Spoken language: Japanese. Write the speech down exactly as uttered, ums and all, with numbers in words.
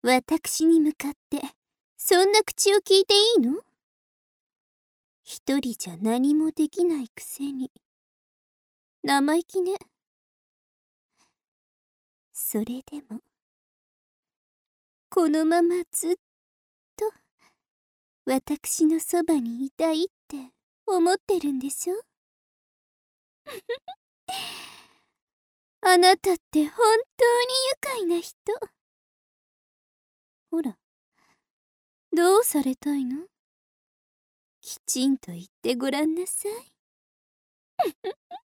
私に向かってそんな口を聞いていいの？一人じゃ何もできないくせに生意気ね。それでもこのままずっと私のそばにいたいって思ってるんでしょ？あなたって本当に愉快な人。ほら、どうされたいの？きちんと言ってごらんなさい。